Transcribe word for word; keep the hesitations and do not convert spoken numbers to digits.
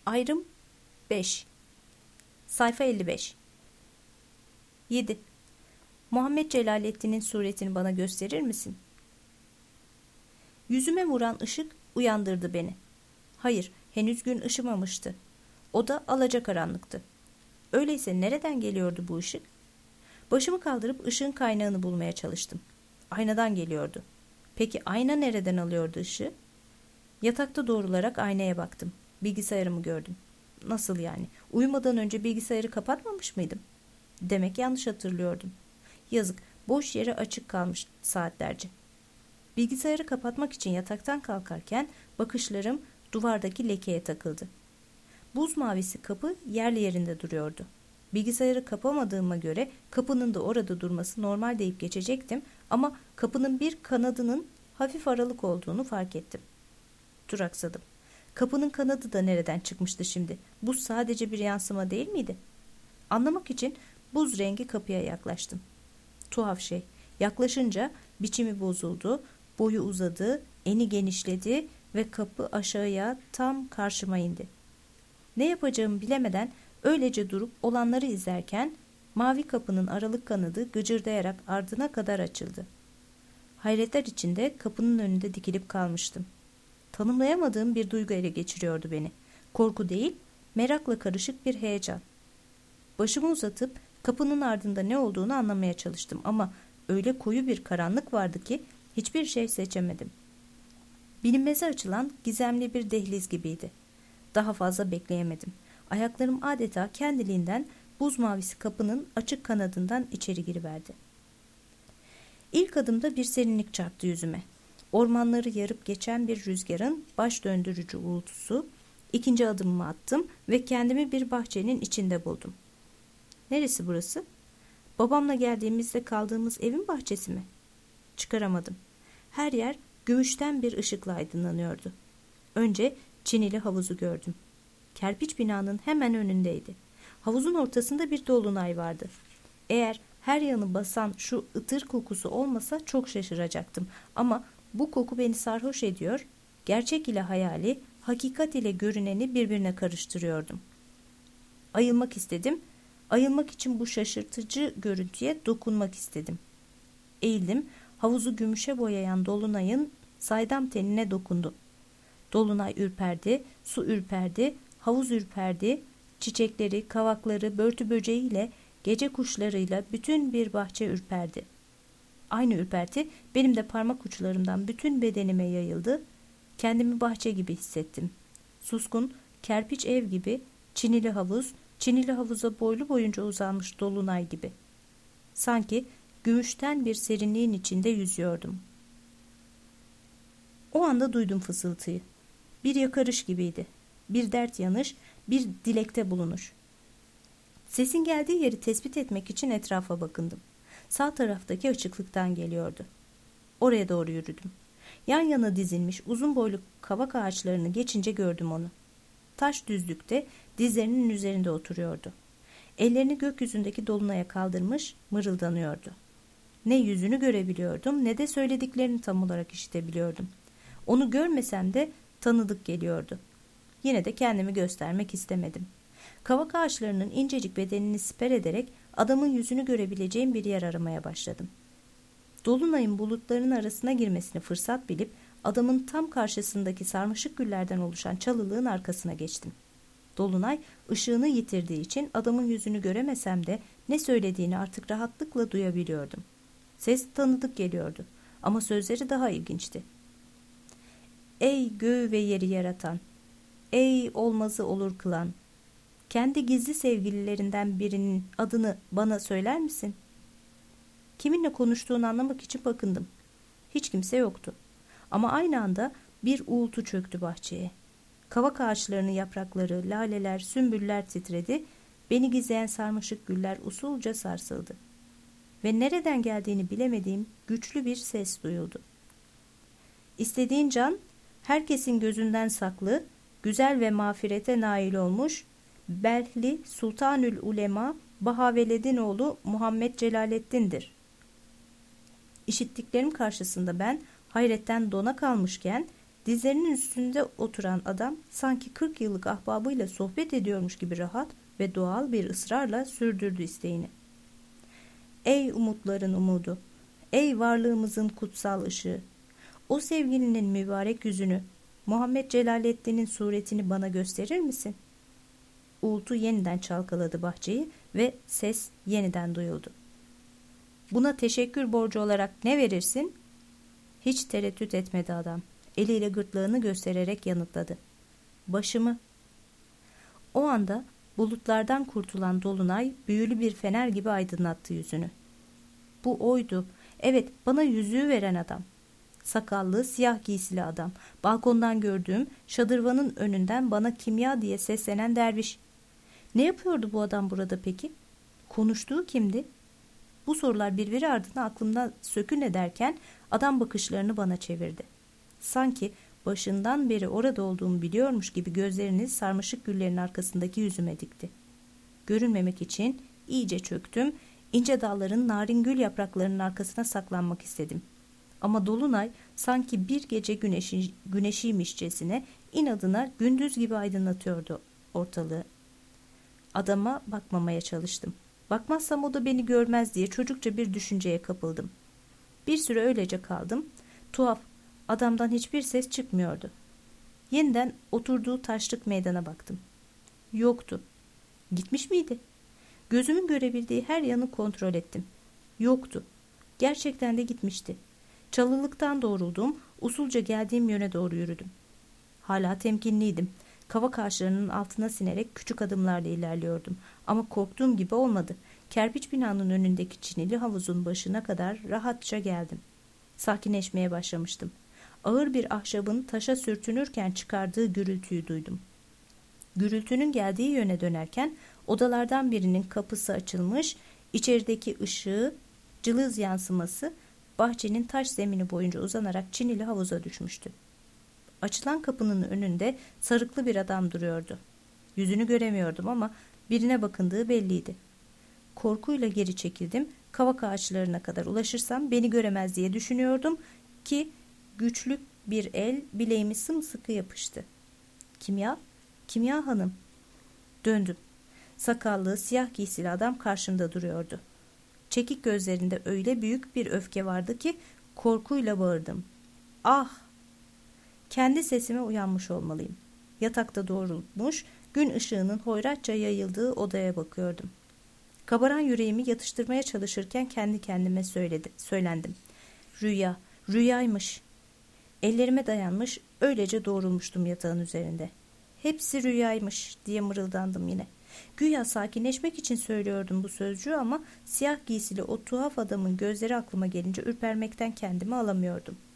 Ayrım beş. Sayfa elli beş. yedi. Muhammed Celalettin'in suretini bana gösterir misin? Yüzüme vuran ışık uyandırdı beni. Hayır, henüz gün ışımamıştı. Oda alacakaranlıktı. Öyleyse nereden geliyordu bu ışık? Başımı kaldırıp ışığın kaynağını bulmaya çalıştım. Aynadan geliyordu. Peki ayna nereden alıyordu ışığı? Yatakta doğrularak aynaya baktım. Bilgisayarımı gördüm. Nasıl yani? Uyumadan önce bilgisayarı kapatmamış mıydım? Demek yanlış hatırlıyordum. Yazık, boş yere açık kalmış saatlerce. Bilgisayarı kapatmak için yataktan kalkarken bakışlarım duvardaki lekeye takıldı. Buz mavisi kapı yerli yerinde duruyordu. Bilgisayarı kapamadığıma göre kapının da orada durması normal deyip geçecektim ama kapının bir kanadının hafif aralık olduğunu fark ettim. Duraksadım. Kapının kanadı da nereden çıkmıştı şimdi? Bu sadece bir yansıma değil miydi? Anlamak için buz rengi kapıya yaklaştım. Tuhaf şey. Yaklaşınca biçimi bozuldu, boyu uzadı, eni genişledi ve kapı aşağıya tam karşıma indi. Ne yapacağımı bilemeden öylece durup olanları izlerken mavi kapının aralık kanadı gıcırdayarak ardına kadar açıldı. Hayretler içinde kapının önünde dikilip kalmıştım. Tanımlayamadığım bir duygu ele geçiriyordu beni. Korku değil, merakla karışık bir heyecan. Başımı uzatıp kapının ardında ne olduğunu anlamaya çalıştım ama öyle koyu bir karanlık vardı ki hiçbir şey seçemedim. Bilinmeze açılan gizemli bir dehliz gibiydi. Daha fazla bekleyemedim. Ayaklarım adeta kendiliğinden buz mavisi kapının açık kanadından içeri giriverdi. İlk adımda bir serinlik çarptı yüzüme. Ormanları yarıp geçen bir rüzgarın baş döndürücü uğultusu. İkinci adımımı attım ve kendimi bir bahçenin içinde buldum. Neresi burası? Babamla geldiğimizde kaldığımız evin bahçesi mi? Çıkaramadım. Her yer gümüşten bir ışıkla aydınlanıyordu. Önce çinili havuzu gördüm. Kerpiç binanın hemen önündeydi. Havuzun ortasında bir dolunay vardı. Eğer her yanı basan şu ıtır kokusu olmasa çok şaşıracaktım. Ama bu koku beni sarhoş ediyor, gerçek ile hayali, hakikat ile görüneni birbirine karıştırıyordum. Ayılmak istedim. Ayılmak için bu şaşırtıcı görüntüye dokunmak istedim. Eğildim, havuzu gümüşe boyayan dolunayın saydam tenine dokundum. Dolunay ürperdi, su ürperdi, havuz ürperdi, çiçekleri, kavakları, börtü böceğiyle, gece kuşlarıyla bütün bir bahçe ürperdi. Aynı ürperti benim de parmak uçlarımdan bütün bedenime yayıldı. Kendimi bahçe gibi hissettim. Suskun, kerpiç ev gibi, çinili havuz, çinili havuza boylu boyunca uzanmış dolunay gibi. Sanki gümüşten bir serinliğin içinde yüzüyordum. O anda duydum fısıltıyı. Bir yakarış gibiydi. Bir dert yanış, bir dilekte bulunuş. Sesin geldiği yeri tespit etmek için etrafa bakındım. Sağ taraftaki açıklıktan geliyordu. Oraya doğru yürüdüm. Yan yana dizilmiş uzun boylu kavak ağaçlarını geçince gördüm onu. Taş düzlükte dizlerinin üzerinde oturuyordu. Ellerini gökyüzündeki dolunaya kaldırmış mırıldanıyordu. Ne yüzünü görebiliyordum ne de söylediklerini tam olarak işitebiliyordum. Onu görmesem de tanıdık geliyordu. Yine de kendimi göstermek istemedim. Kavak ağaçlarının incecik bedenini siper ederek adamın yüzünü görebileceğim bir yer aramaya başladım. Dolunayın bulutların arasına girmesini fırsat bilip adamın tam karşısındaki sarmaşık güllerden oluşan çalılığın arkasına geçtim. Dolunay ışığını yitirdiği için adamın yüzünü göremesem de ne söylediğini artık rahatlıkla duyabiliyordum. Ses tanıdık geliyordu ama sözleri daha ilginçti. Ey göğü ve yeri yaratan, ey olmazı olur kılan, kendi gizli sevgililerinden birinin adını bana söyler misin? Kiminle konuştuğunu anlamak için bakındım. Hiç kimse yoktu. Ama aynı anda bir uğultu çöktü bahçeye. Kavak ağaçlarının yaprakları, laleler, sümbüller titredi. Beni gizleyen sarmaşık güller usulca sarsıldı. Ve nereden geldiğini bilemediğim güçlü bir ses duyuldu. İstediğin can, herkesin gözünden saklı, güzel ve mağfirete nail olmuş, Belhli Sultanül Ulema Bahaveledin oğlu Muhammed Celalettin'dir. İşittiklerim karşısında ben hayretten dona kalmışken Dizlerinin üstünde oturan adam sanki kırk yıllık ahbabıyla sohbet ediyormuş gibi rahat ve doğal bir ısrarla sürdürdü isteğini. Ey umutların umudu, ey varlığımızın kutsal ışığı, o sevgilinin mübarek yüzünü, Muhammed Celaleddin'in suretini bana gösterir misin? Uğultu yeniden çalkaladı bahçeyi ve ses yeniden duyuldu. Buna teşekkür borcu olarak ne verirsin? Hiç tereddüt etmedi adam. Eliyle gırtlağını göstererek yanıtladı. Başımı. O anda bulutlardan kurtulan dolunay büyülü bir fener gibi aydınlattı yüzünü. Bu oydu. Evet, bana yüzüğü veren adam. Sakallı, siyah giysili adam. Balkondan gördüğüm şadırvanın önünden bana kimya diye seslenen derviş. Ne yapıyordu bu adam burada peki? Konuştuğu kimdi? Bu sorular birbiri ardına aklımdan sökün ederken adam bakışlarını bana çevirdi. Sanki başından beri orada olduğumu biliyormuş gibi gözlerini sarmaşık güllerin arkasındaki yüzüme dikti. Görünmemek için iyice çöktüm, ince dalların narin gül yapraklarının arkasına saklanmak istedim. Ama dolunay sanki bir gece güneşi, güneşiymişçesine inadına gündüz gibi aydınlatıyordu ortalığı. Adama bakmamaya çalıştım. Bakmazsam o da beni görmez diye çocukça bir düşünceye kapıldım. Bir süre öylece kaldım. Tuhaf, adamdan hiçbir ses çıkmıyordu. Yeniden oturduğu taşlık meydana baktım. Yoktu. Gitmiş miydi? Gözümün görebildiği her yanı kontrol ettim. Yoktu. Gerçekten de gitmişti. Çalılıktan doğruldum, usulca geldiğim yöne doğru yürüdüm. Hala temkinliydim. Kavak ağaçlarının altına sinerek küçük adımlarla ilerliyordum. Ama korktuğum gibi olmadı. Kerpiç binanın önündeki çinili havuzun başına kadar rahatça geldim. Sakinleşmeye başlamıştım. Ağır bir ahşabın taşa sürtünürken çıkardığı gürültüyü duydum. Gürültünün geldiği yöne dönerken odalardan birinin kapısı açılmış, içerideki ışığı, cılız yansıması bahçenin taş zemini boyunca uzanarak çinili havuza düşmüştü. Açılan kapının önünde sarıklı bir adam duruyordu. Yüzünü göremiyordum ama birine bakındığı belliydi. Korkuyla geri çekildim. Kavak ağaçlarına kadar ulaşırsam beni göremez diye düşünüyordum ki güçlü bir el bileğimi sımsıkı yapıştı. Kimya? Kimya hanım. Döndüm. Sakallı, siyah giysili adam karşımda duruyordu. Çekik gözlerinde öyle büyük bir öfke vardı ki korkuyla bağırdım. Ah! Kendi sesime uyanmış olmalıyım. Yatakta doğrulmuş, gün ışığının hoyratça yayıldığı odaya bakıyordum. Kabaran yüreğimi yatıştırmaya çalışırken kendi kendime söyledi, söylendim. Rüya, rüyaymış. Ellerime dayanmış, öylece doğrulmuştum yatağın üzerinde. Hepsi rüyaymış diye mırıldandım yine. Güya sakinleşmek için söylüyordum bu sözcüğü ama siyah giysili o tuhaf adamın gözleri aklıma gelince ürpermekten kendimi alamıyordum.